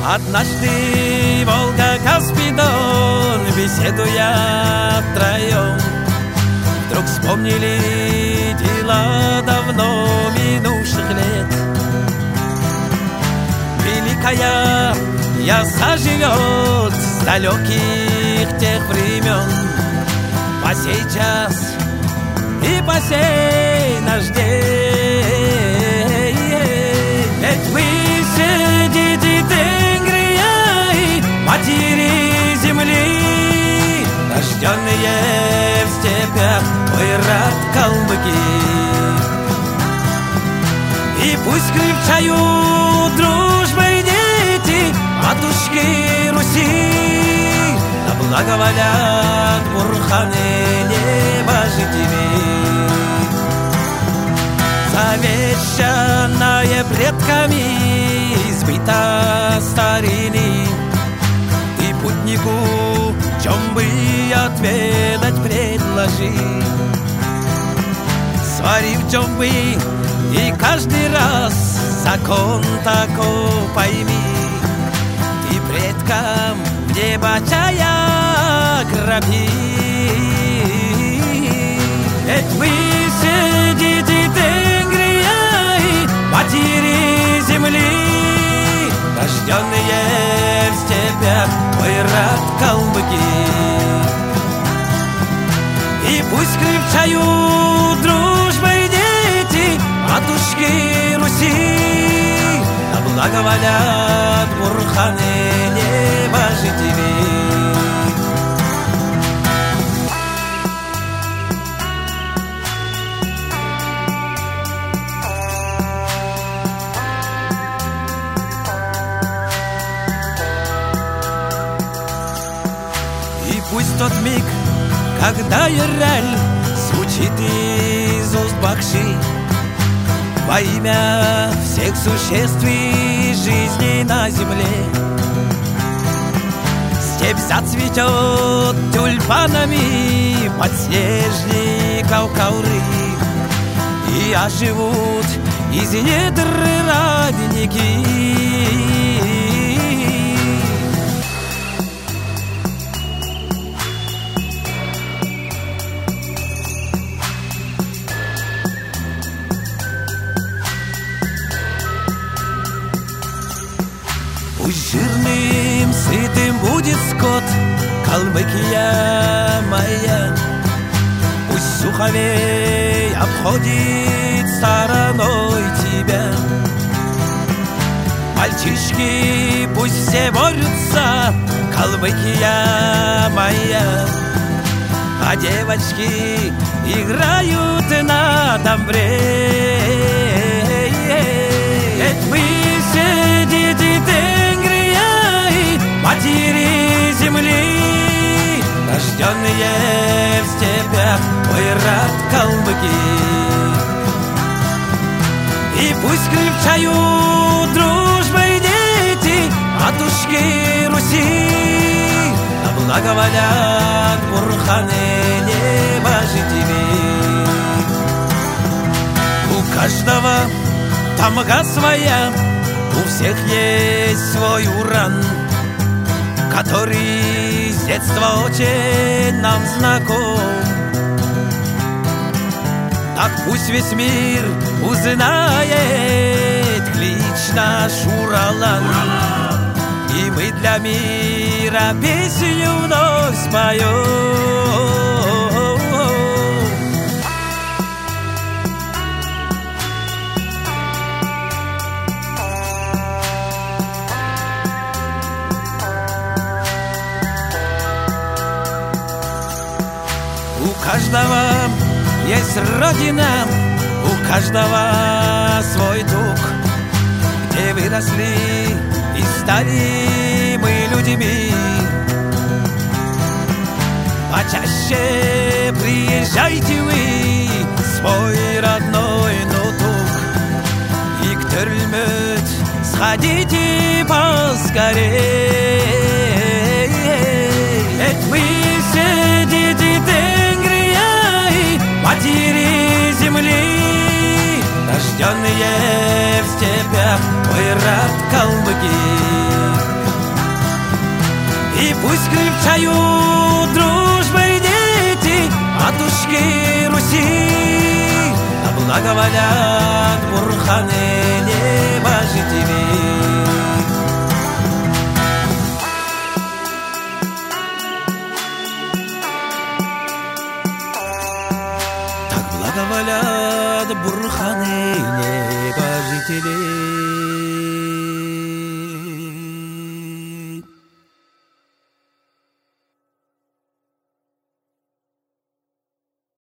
Однажды Волга-Каспий-Дон, беседуя втроем, вдруг вспомнили дела давно минувших лет. Великая яса живет с далеких тех времен, по сей час и по сей наш день. Ведь вы сидите Тенгрия, матери земли, рожденные в степях Ойрат калмыки. И пусть крепчают дружбой дети матушки Руси, да благоволят бурханы небожители. Завещанное предками избито старины, и путнику чем бы отведать предложи. Сварив чем бы и каждый раз закон такой пойми, ты предкам в небо чая гроби. Ведь вы сидите Тенгрия, матери земли, рожденные в степях Ойрат калмыки. И пусть крепчают дружбой дети матушки Руси, да благоволят бурханы небожители. Пусть тот миг, когда Яраль звучит из уст Бакши, во имя всех существ и жизни на земле, степь зацветет тюльпанами подснежников ковры, и оживут из недр родники. Пусть жирным, сытым будет скот, Калмыкия моя. Пусть суховей обходит стороной тебя. Мальчишки пусть все борются, Калмыкия моя. А девочки играют на домбре. Ведь вы сидите Тенгрия, матери земли, рожденные в степях Ойрат калмыки. И пусть крепчают дружбой дети матушки Руси, да благоволят бурханы небожители. У каждого тамга своя, у всех есть свой уран, который с детства очень нам знаком. Так пусть весь мир узнает клич наш Уралан, и мы для мира песню вновь споем. У каждого есть родина, у каждого свой дух, где выросли и стали мы людьми. Почаще приезжайте вы, свой родной Нутук, и к Терльмет сходите поскорей. Ведь вы сидите Тенгрия, матери земли, рожденные в степях Ойрат калмыки. И пусть крепчают дружбой дети матушки Руси, да благоволят бурханы небожители. Так благоволят бурханы небожители.